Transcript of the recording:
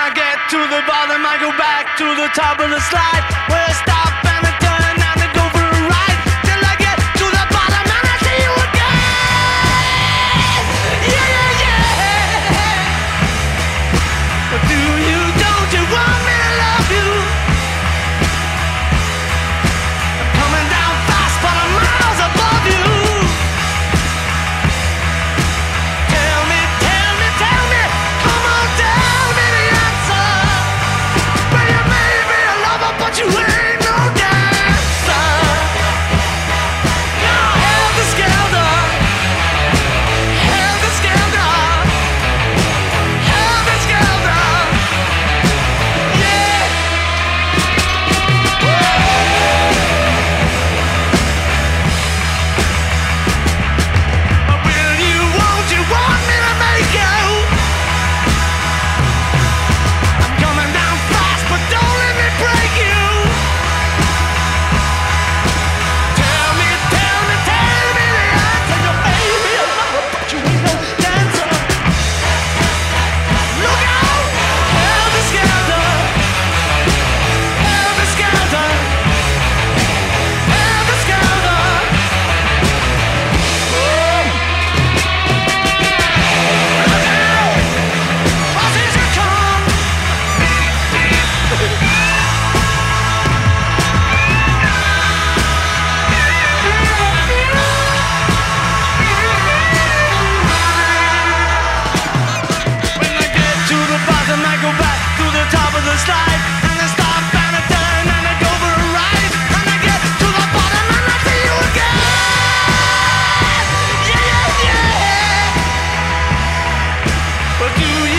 I get to the bottom, I go back to the top of the slide. Where I stop and I turn and I go for a ride. Till I get to the bottom and I see you again. Yeah, yeah, yeah. But do you, don't you want me to love you? I'm coming down fast, but I'm miles above you. Tell me, come on, tell me the answer. Well, you may be a lover, but you ain't no dancer. Now, helter skelter, helter skelter, helter skelter. Yeah. But will you, won't you want me to make you? I'm coming down fast, but don't let me break you. Tell me the answer. You may be a lover, but you ain't no dancer. Look out, helter skelter, helter skelter, helter skelter. Look out, buses are come. When I get to the bottom, I go back to the top of the slide. And I stop and I turn and I go for a ride. And I get to the bottom and I see you again. Yeah, yeah, yeah. But do